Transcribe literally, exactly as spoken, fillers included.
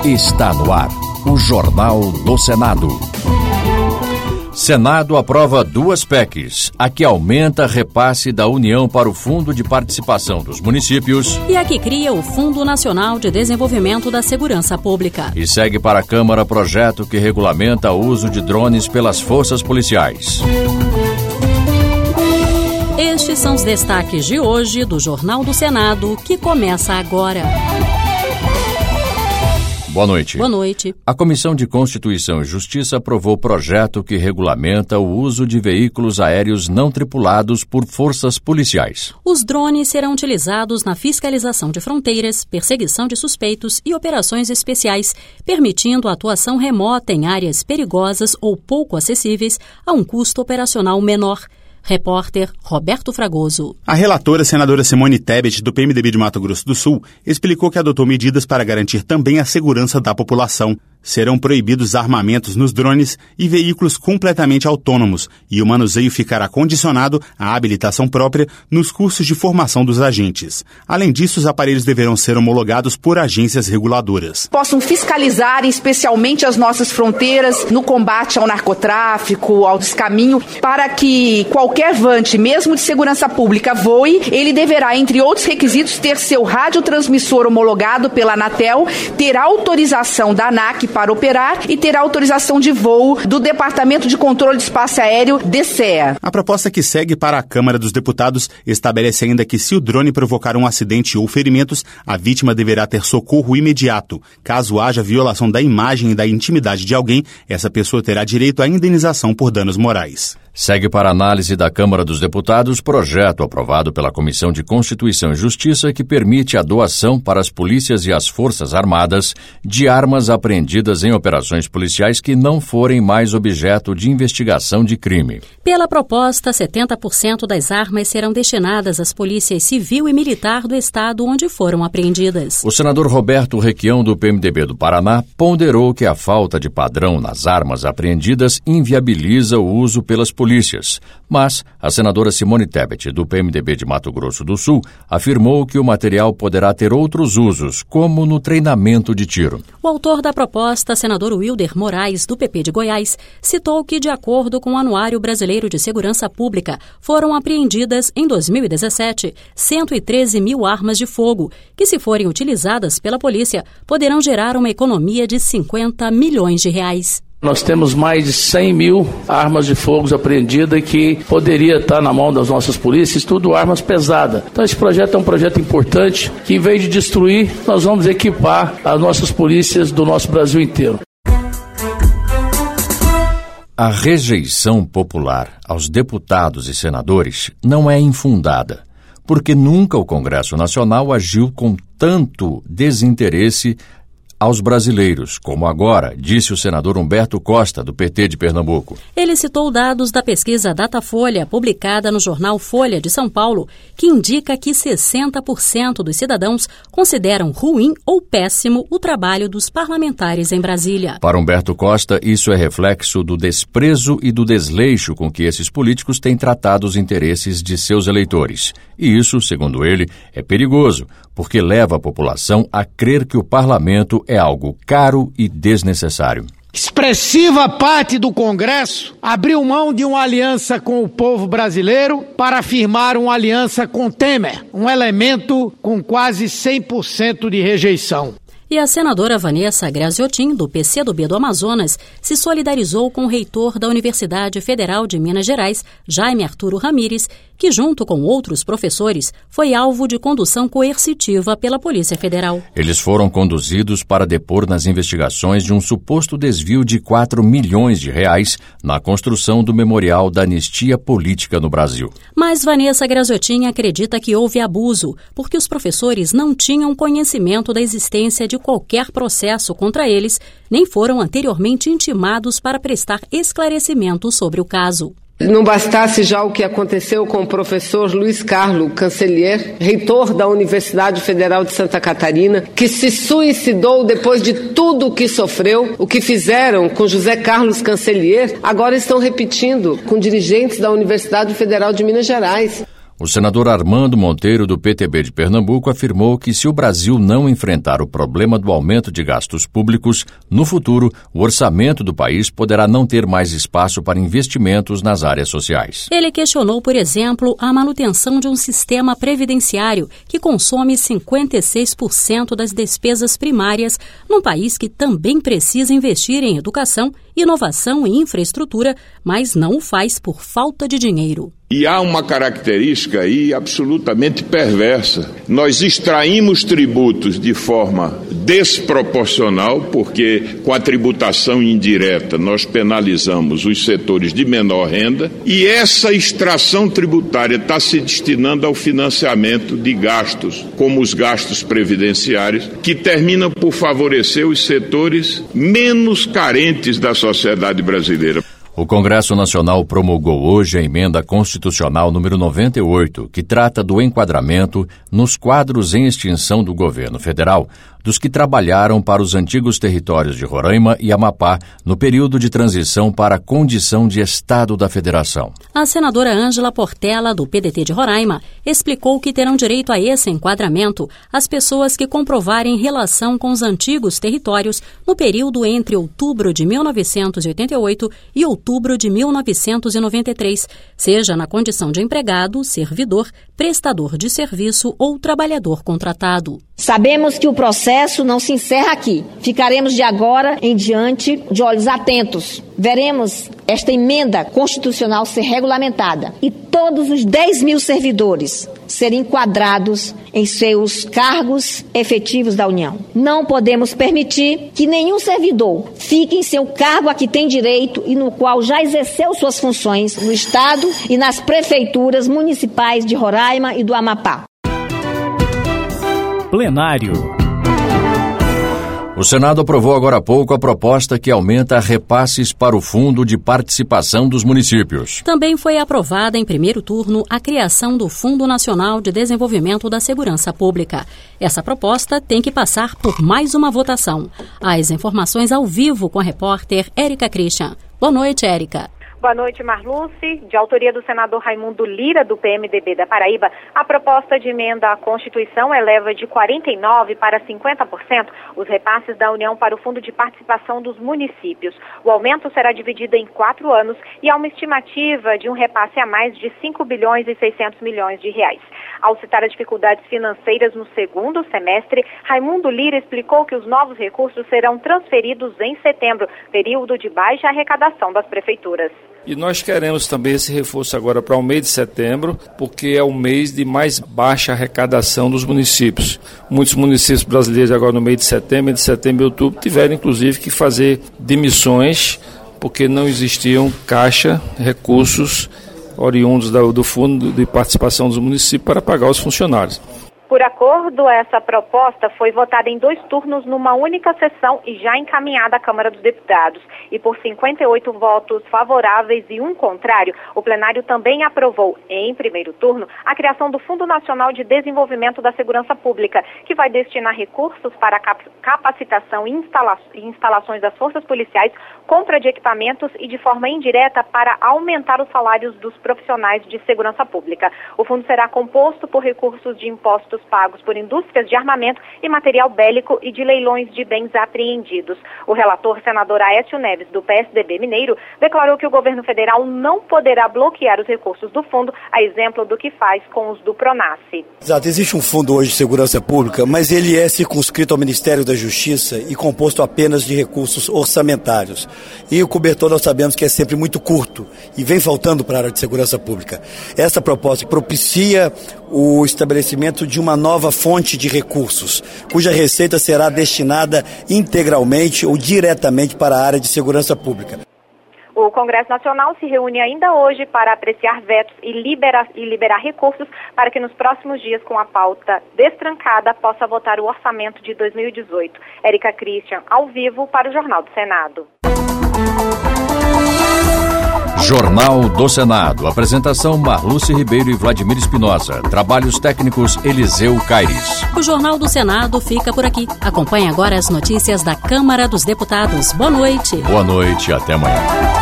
Está no ar, o Jornal do Senado. Senado aprova duas P E Cs, a que aumenta repasse da União para o Fundo de Participação dos Municípios e a que cria o Fundo Nacional de Desenvolvimento da Segurança Pública. E segue para a Câmara projeto que regulamenta o uso de drones pelas forças policiais. Estes são os destaques de hoje do Jornal do Senado, que começa agora. Boa noite. Boa noite. A Comissão de Constituição e Justiça aprovou projeto que regulamenta o uso de veículos aéreos não tripulados por forças policiais. Os drones serão utilizados na fiscalização de fronteiras, perseguição de suspeitos e operações especiais, permitindo a atuação remota em áreas perigosas ou pouco acessíveis a um custo operacional menor. Repórter Roberto Fragoso. A relatora, senadora Simone Tebet, do P M D B de Mato Grosso do Sul, explicou que adotou medidas para garantir também a segurança da população. Serão proibidos armamentos nos drones e veículos completamente autônomos, e o manuseio ficará condicionado à habilitação própria nos cursos de formação dos agentes. Além disso, os aparelhos deverão ser homologados por agências reguladoras. Possam fiscalizar especialmente as nossas fronteiras no combate ao narcotráfico, ao descaminho, para que qualquer vante, mesmo de segurança pública, voe, ele deverá, entre outros requisitos, ter seu radiotransmissor homologado pela Anatel, ter autorização da ANAC para operar e ter autorização de voo do Departamento de Controle de Espaço Aéreo, D C E A. A proposta que segue para a Câmara dos Deputados estabelece ainda que, se o drone provocar um acidente ou ferimentos, a vítima deverá ter socorro imediato. Caso haja violação da imagem e da intimidade de alguém, essa pessoa terá direito à indenização por danos morais. Segue para análise da Câmara dos Deputados projeto aprovado pela Comissão de Constituição e Justiça que permite a doação para as polícias e as Forças Armadas de armas apreendidas em operações policiais que não forem mais objeto de investigação de crime. Pela proposta, setenta por cento das armas serão destinadas às polícias civil e militar do estado onde foram apreendidas. O senador Roberto Requião, do P M D B do Paraná, ponderou que a falta de padrão nas armas apreendidas inviabiliza o uso pelas polícias, mas a senadora Simone Tebet, do P M D B de Mato Grosso do Sul, afirmou que o material poderá ter outros usos, como no treinamento de tiro. O autor da proposta, senador Wilder Moraes, do P P de Goiás, citou que, de acordo com o Anuário Brasileiro de Segurança Pública, foram apreendidas, em dois mil e dezessete, cento e treze mil armas de fogo, que, se forem utilizadas pela polícia, poderão gerar uma economia de cinquenta milhões de reais. Nós temos mais de cem mil armas de fogo apreendidas que poderia estar na mão das nossas polícias, tudo armas pesadas. Então esse projeto é um projeto importante que, em vez de destruir, nós vamos equipar as nossas polícias do nosso Brasil inteiro. A rejeição popular aos deputados e senadores não é infundada, porque nunca o Congresso Nacional agiu com tanto desinteresse aos brasileiros, como agora, disse o senador Humberto Costa, do P T de Pernambuco. Ele citou dados da pesquisa Datafolha, publicada no jornal Folha de São Paulo, que indica que sessenta por cento dos cidadãos consideram ruim ou péssimo o trabalho dos parlamentares em Brasília. Para Humberto Costa, isso é reflexo do desprezo e do desleixo com que esses políticos têm tratado os interesses de seus eleitores. E isso, segundo ele, é perigoso, porque leva a população a crer que o parlamento é algo caro e desnecessário. Expressiva parte do Congresso abriu mão de uma aliança com o povo brasileiro para firmar uma aliança com Temer, um elemento com quase cem por cento de rejeição. E a senadora Vanessa Graziotin, do P C do B do Amazonas, se solidarizou com o reitor da Universidade Federal de Minas Gerais, Jaime Arturo Ramírez, que, junto com outros professores, foi alvo de condução coercitiva pela Polícia Federal. Eles foram conduzidos para depor nas investigações de um suposto desvio de quatro milhões de reais na construção do Memorial da Anistia Política no Brasil. Mas Vanessa Graziotin acredita que houve abuso, porque os professores não tinham conhecimento da existência de qualquer processo contra eles, nem foram anteriormente intimados para prestar esclarecimentos sobre o caso. Não bastasse já o que aconteceu com o professor Luiz Carlos Cancelier, reitor da Universidade Federal de Santa Catarina, que se suicidou depois de tudo o que sofreu, o que fizeram com José Carlos Cancelier, agora estão repetindo com dirigentes da Universidade Federal de Minas Gerais. O senador Armando Monteiro, do P T B de Pernambuco, afirmou que se o Brasil não enfrentar o problema do aumento de gastos públicos, no futuro, o orçamento do país poderá não ter mais espaço para investimentos nas áreas sociais. Ele questionou, por exemplo, a manutenção de um sistema previdenciário que consome cinquenta e seis por cento das despesas primárias, num país que também precisa investir em educação, inovação e infraestrutura, mas não o faz por falta de dinheiro. E há uma característica aí absolutamente perversa. Nós extraímos tributos de forma desproporcional, porque com a tributação indireta nós penalizamos os setores de menor renda, e essa extração tributária está se destinando ao financiamento de gastos, como os gastos previdenciários, que terminam por favorecer os setores menos carentes da sociedade brasileira. O Congresso Nacional promulgou hoje a emenda constitucional número noventa e oito, que trata do enquadramento nos quadros em extinção do governo federal dos que trabalharam para os antigos territórios de Roraima e Amapá no período de transição para a condição de Estado da Federação. A senadora Ângela Portela, do P D T de Roraima, explicou que terão direito a esse enquadramento as pessoas que comprovarem relação com os antigos territórios no período entre outubro de mil novecentos e oitenta e oito e outubro de mil novecentos e noventa e três, seja na condição de empregado, servidor, prestador de serviço ou trabalhador contratado. Sabemos que o processo não se encerra aqui. Ficaremos de agora em diante de olhos atentos. Veremos esta emenda constitucional ser regulamentada e todos os dez mil servidores serem enquadrados em seus cargos efetivos da União. Não podemos permitir que nenhum servidor fique em seu cargo a que tem direito e no qual já exerceu suas funções no Estado e nas prefeituras municipais de Roraima e do Amapá. Plenário. O Senado aprovou agora há pouco a proposta que aumenta repasses para o Fundo de Participação dos Municípios. Também foi aprovada em primeiro turno a criação do Fundo Nacional de Desenvolvimento da Segurança Pública. Essa proposta tem que passar por mais uma votação. As informações ao vivo com a repórter Érica Christian. Boa noite, Érica. Boa noite, Marluce. De autoria do senador Raimundo Lira, do P M D B da Paraíba, a proposta de emenda à Constituição eleva de quarenta e nove por cento para cinquenta por cento os repasses da União para o Fundo de Participação dos Municípios. O aumento será dividido em quatro anos e há uma estimativa de um repasse a mais de cinco bilhões e seiscentos milhões de reais. Ao citar as dificuldades financeiras no segundo semestre, Raimundo Lira explicou que os novos recursos serão transferidos em setembro, período de baixa arrecadação das prefeituras. E nós queremos também esse reforço agora para o mês de setembro, porque é o mês de mais baixa arrecadação dos municípios. Muitos municípios brasileiros agora no mês de setembro, de setembro e outubro, tiveram inclusive que fazer demissões, porque não existiam caixa, recursos oriundos do Fundo de Participação dos Municípios para pagar os funcionários. Por acordo, essa proposta foi votada em dois turnos numa única sessão e já encaminhada à Câmara dos Deputados. E por cinquenta e oito votos favoráveis e um contrário, o plenário também aprovou, em primeiro turno, a criação do Fundo Nacional de Desenvolvimento da Segurança Pública, que vai destinar recursos para a capacitação e instalações das forças policiais, compra de equipamentos e de forma indireta para aumentar os salários dos profissionais de segurança pública. O fundo será composto por recursos de impostos pagos por indústrias de armamento e material bélico e de leilões de bens apreendidos. O relator, senador Aécio Neves, do P S D B mineiro, declarou que o governo federal não poderá bloquear os recursos do fundo, a exemplo do que faz com os do Pronace. Exato, existe um fundo hoje de segurança pública, mas ele é circunscrito ao Ministério da Justiça e composto apenas de recursos orçamentários. E o cobertor nós sabemos que é sempre muito curto e vem faltando para a área de segurança pública. Essa proposta propicia o estabelecimento de uma nova fonte de recursos, cuja receita será destinada integralmente ou diretamente para a área de segurança pública. O Congresso Nacional se reúne ainda hoje para apreciar vetos e liberar, e liberar recursos para que nos próximos dias, com a pauta destrancada, possa votar o orçamento de dois mil e dezoito. Érica Christian, ao vivo para o Jornal do Senado. Jornal do Senado. Apresentação Marluce Ribeiro e Vladimir Espinosa. Trabalhos técnicos Eliseu Caires. O Jornal do Senado fica por aqui. Acompanhe agora as notícias da Câmara dos Deputados. Boa noite. Boa noite, até amanhã.